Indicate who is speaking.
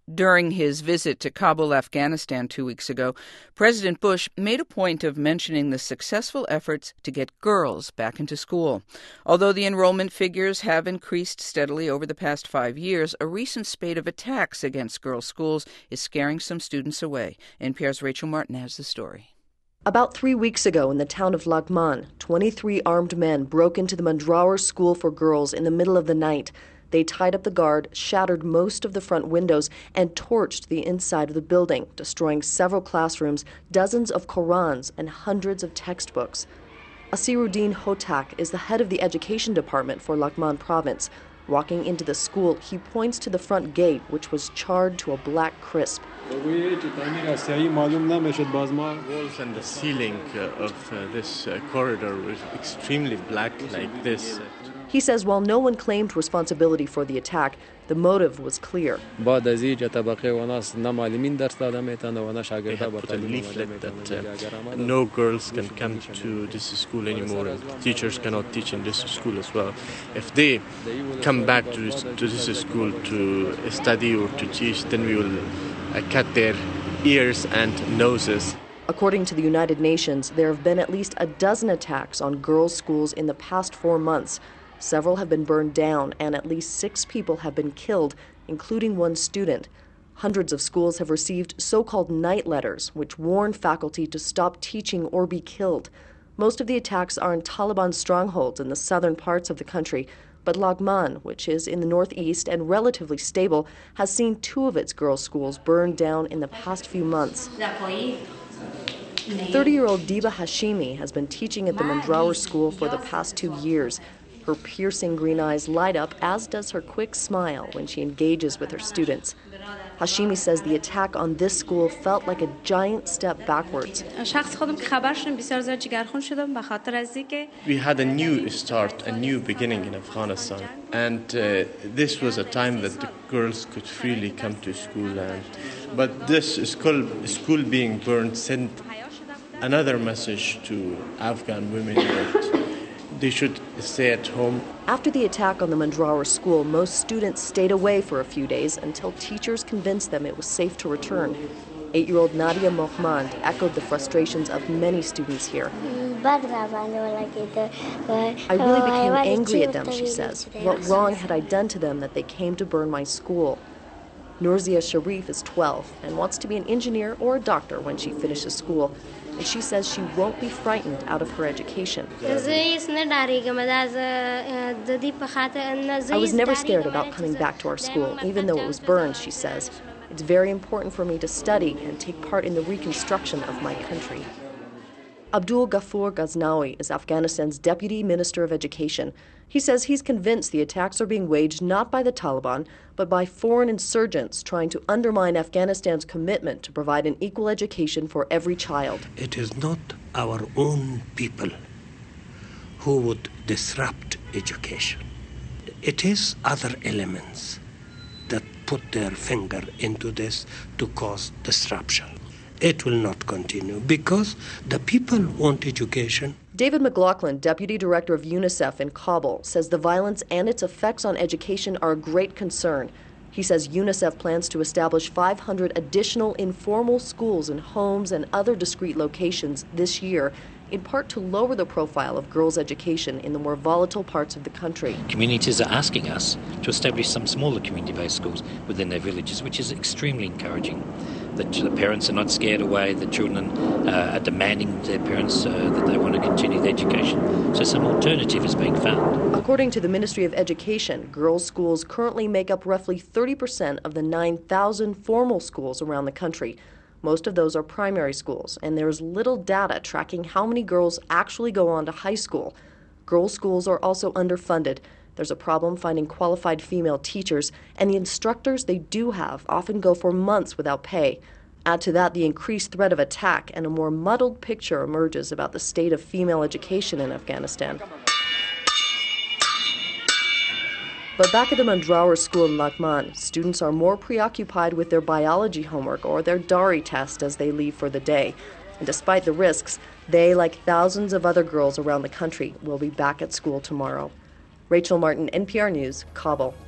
Speaker 1: During his visit to Kabul, Afghanistan 2 weeks ago, President Bush made a point of mentioning the successful efforts to get girls back into school. Although the enrollment figures have increased steadily over the past 5 years, a recent spate of attacks against girls' schools is scaring some students away. NPR's Rachel Martin has the story.
Speaker 2: About 3 weeks ago in the town of Laghman, 23 armed men broke into the Mandraur School for Girls in the middle of the night. They tied up the guard, shattered most of the front windows, and torched the inside of the building, destroying several classrooms, dozens of Qurans, and hundreds of textbooks. Asiruddin Hotak is the head of the education department for Laghman province. Walking into the school, he points to the front gate, which was charred to a black crisp.
Speaker 3: The walls and the ceiling of this corridor was extremely black like this.
Speaker 2: He says while no one claimed responsibility for the attack, the motive was clear.
Speaker 3: They have put a leaflet that no girls can come to this school anymore, and teachers cannot teach in this school as well. If they come back to this school to study or to teach, then we will cut their ears and noses.
Speaker 2: According to the United Nations, there have been at least a dozen attacks on girls' schools in the past 4 months. Several have been burned down, and at least 6 people have been killed, including 1 student. Hundreds of schools have received so-called night letters, which warn faculty to stop teaching or be killed. Most of the attacks are in Taliban strongholds in the southern parts of the country, but Laghman, which is in the northeast and relatively stable, has seen 2 of its girls' schools burned down in the past few months. 30-year-old Diba Hashimi has been teaching at the Mandraur school for the past 2 years. Her piercing green eyes light up, as does her quick smile when she engages with her students. Hashimi says the attack on this school felt like a giant step backwards.
Speaker 3: We had a new start, a new beginning in Afghanistan. And this was a time that the girls could freely come to school. But this school being burned sent another message to Afghan women that they should stay at home.
Speaker 2: After the attack on the Mandraur school, most students stayed away for a few days until teachers convinced them it was safe to return. 8-year-old Nadia Mohmand echoed the frustrations of many students here. I really became angry at them, she says. What wrong had I done to them that they came to burn my school? Nurzia Sharif is 12 and wants to be an engineer or a doctor when she finishes school. And she says she won't be frightened out of her education. I was never scared about coming back to our school, even though it was burned, she says. It's very important for me to study and take part in the reconstruction of my country. Abdul Ghafoor Ghaznawi is Afghanistan's Deputy Minister of Education. He says he's convinced the attacks are being waged not by the Taliban, but by foreign insurgents trying to undermine Afghanistan's commitment to provide an equal education for every child.
Speaker 4: It is not our own people who would disrupt education. It is other elements that put their finger into this to cause disruption. It will not continue because the people want education.
Speaker 2: David McLaughlin, Deputy Director of UNICEF in Kabul, says the violence and its effects on education are a great concern. He says UNICEF plans to establish 500 additional informal schools in homes and other discrete locations this year, in part to lower the profile of girls' education in the more volatile parts of the country.
Speaker 5: Communities are asking us to establish some smaller community-based schools within their villages, which is extremely encouraging. The parents are not scared away, the children are demanding their parents that they want to continue their education. So some alternative is being found.
Speaker 2: According to the Ministry of Education, girls' schools currently make up roughly 30% of the 9,000 formal schools around the country. Most of those are primary schools, and there is little data tracking how many girls actually go on to high school. Girls' schools are also underfunded. There's a problem finding qualified female teachers, and the instructors they do have often go for months without pay. Add to that the increased threat of attack, and a more muddled picture emerges about the state of female education in Afghanistan. But back at the Mandraur school in Laghman, students are more preoccupied with their biology homework or their DARI test as they leave for the day. And despite the risks, they, like thousands of other girls around the country, will be back at school tomorrow. Rachel Martin, NPR News, Kabul.